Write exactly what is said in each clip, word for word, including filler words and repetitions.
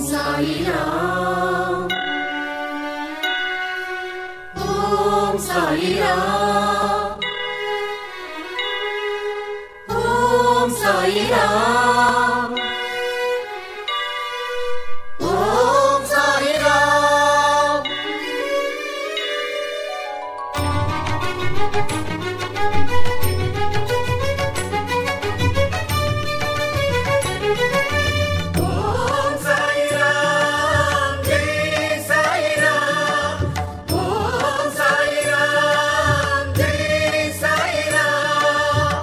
సాయి రామ్ ఓం సాయి రామ్ ఓం సాయి రామ్ ఓం సాయి రామ్ ఓం సాయి రామ్ జై సాయి రామ్ ఓం సాయి రామ్ జై సాయి రామ్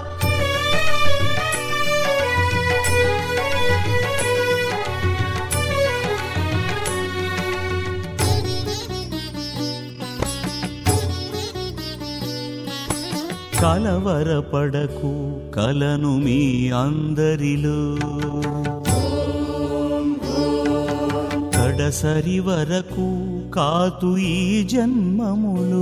కలవరపడకు కలను మీ అందరిలో కడసరి వరకు కాతు ఈ జన్మములో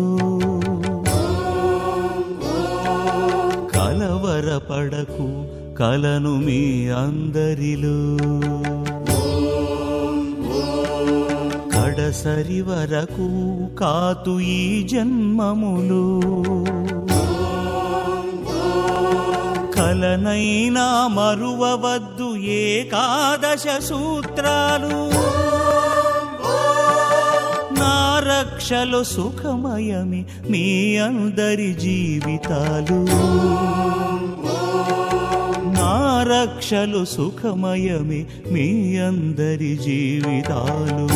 కలవరపడకు కలను మీ అందరిలో కడసరి వరకు కాతు ఈ జన్మములో కలనైనా మరువవద్దు ఏకాదశ సూత్రాలు నా రక్షలు సుఖమయమి మీ అందరి జీవితాలు నా రక్షలు సుఖమయమి మీ అందరి జీవితాలు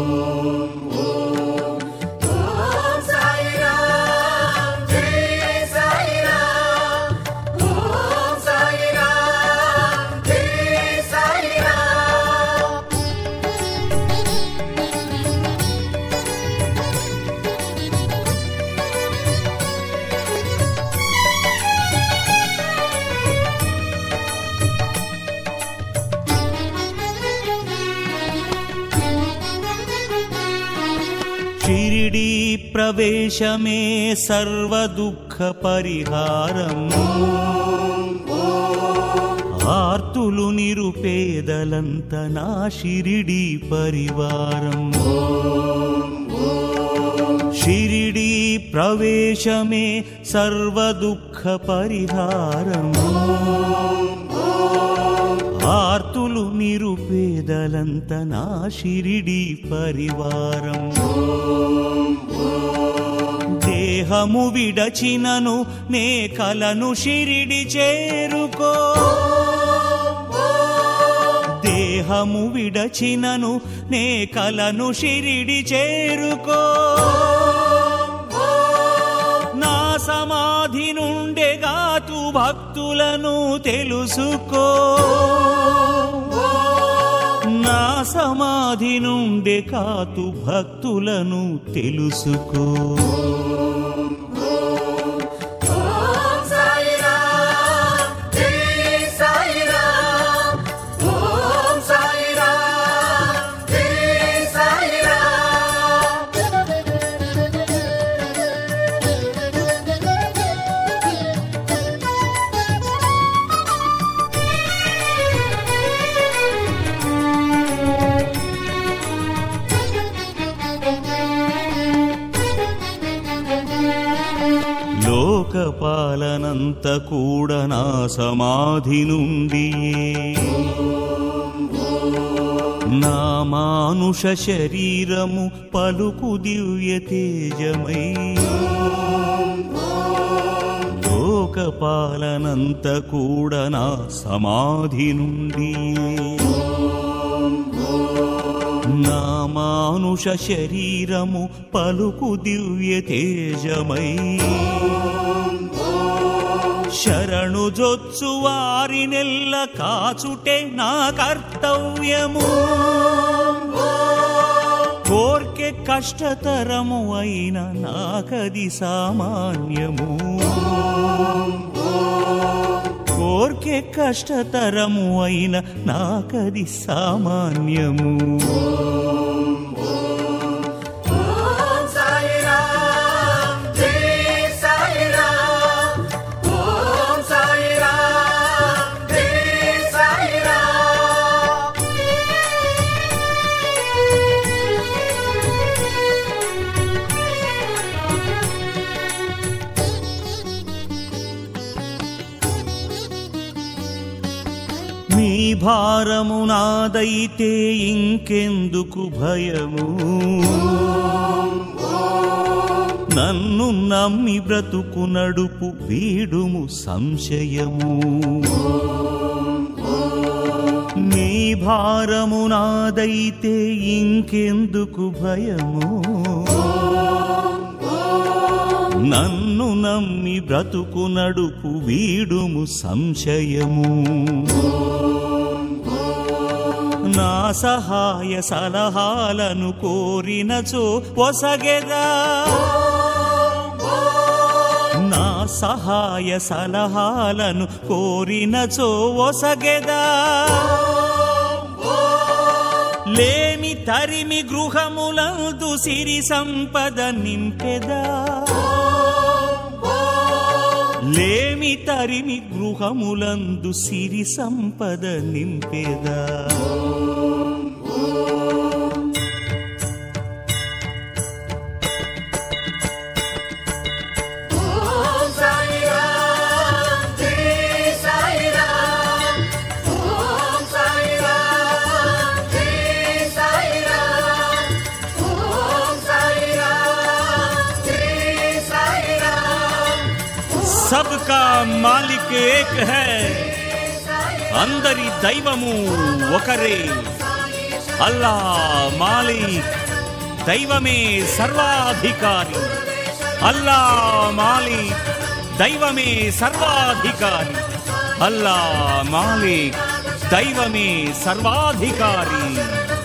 షిరిడీ ప్రవేశమే సర్వ దుఃఖ పరిహారం ఆర్తులు నిరుపేదలంత నా షిరిడీ పరివారం షిరిడీ ప్రవేశమే సర్వ దుఃఖ పరిహారం ఆర్తులు నిరుపేదలంత నా షిరిడీ పరివారం దేహము విడచినను నే కలను షిరిడి చేరుకో దేహము విడచినను నే కలను షిరిడి చేరుకో నా సమాధి నుండెగాతు భక్తులను తెలుసుకో నా సమాధి నుండి కాతు భక్తులను తెలుసుకో ఓం సాయి రామ్ జై సాయి రామ్ ఓం సాయి రామ్ జై సాయి రామ్ లోకపాలనంత కూడా నా సమాధి నుండి నా మానుష శరీరము పలుకు దివ్య తేజమై లోకపాలనంత కూడా నా సమాధి నుండి నా మానుష శరీరము పలుకు దివ్య తేజమై శరణు జొచ్చు వారినెల్ల కాచుటే నా కర్తవ్యము కోర్కె కష్టతరము అయిన నాకది సామాన్యము కోర్కె కష్టతరము అయిన నాకది సామాన్యము ఓం సాయి రామ్ జై సాయి రామ్ ఓం సాయి రామ్ జై సాయి రామ్ మీ భారము నాదైతే ఇంకెందుకు భయము నన్ను నమ్మి బ్రతుకు నడుపు వీడుము సంశయము మీ భారము నాదైతే ఇంకెందుకు భయము నన్ను నమ్మి బ్రతుకు నడుపు వీడుము సంశయము నా సహాయ సలహాలను కోరినచో ఒసగెదా నా సహాయ సలహాలను కోరినచో ఒసగెదా లేమి తరిమి గృహములందు సిరి సంపద నింపెదా లేమి తరిమి గృహములందు సిరి సంపద నింపెదా ఓం సాయి రామ్ జై సాయి రామ్ ఓం సాయి రామ్ జై సాయి రామ్ ఓం సాయి రామ్ జై సాయి రామ్ सबका मालिक एक है అందరి దైవము ఒకరే అల్లా మాలిక్ దైవమే సర్వాధికారి అల్లా మాలిక్ దైవమే సర్వాధికారి అల్లా మాలిక్ దైవమే సర్వాధికారి